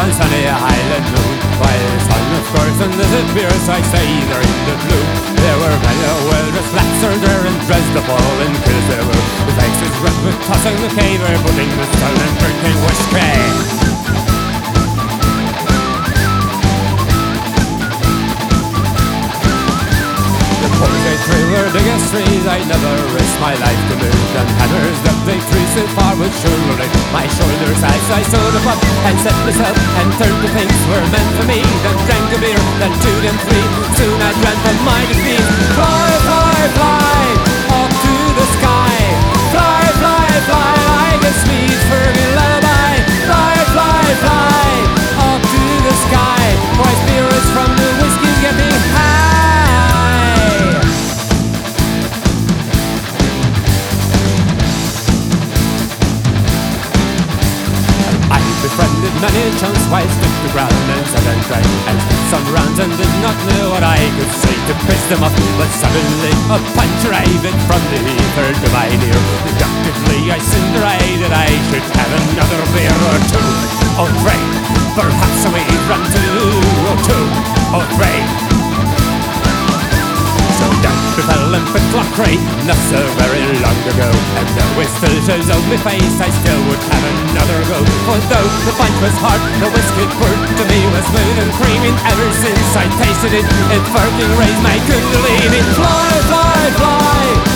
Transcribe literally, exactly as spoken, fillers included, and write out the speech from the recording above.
on sunny Highland moon, while the sun of course and disappears, I say they're in the blue. There were many well-dressed lads there in Dresden, falling kills there were. The faces rough with tossing the caver, putting the stone and drinking whiskey. Through her biggest trees I never risked my life to move, and hammers that they trees so far with surely my shoulders as I stood up and set myself and turned to things were meant for me. Then drank a beer, then two, then three. Soon I drank from my defeat. Fly, fly, fly up to the sky. Fly, fly, fly like a sweet Fergie lullaby. Fly, fly, fly up to the sky. My spirits from the whiskey get me high. Befriended many chance while stood the ground and sat and drank and spit some rounds and did not know what I could say to piss them off. But suddenly a punch arrived from the ether to my ear. Deductively I cinderized that I should have another beer or two. Oh great, perhaps we'd run to oh two, oh great. So down befell and fit Clockray, not so very long ago. And though it still shows on my face, I still would have another go. For though the punch was hard, the whiskey poured to me was smooth and creamy. Ever since I tasted it, it fucking raised my kundalini. Fly, fly, fly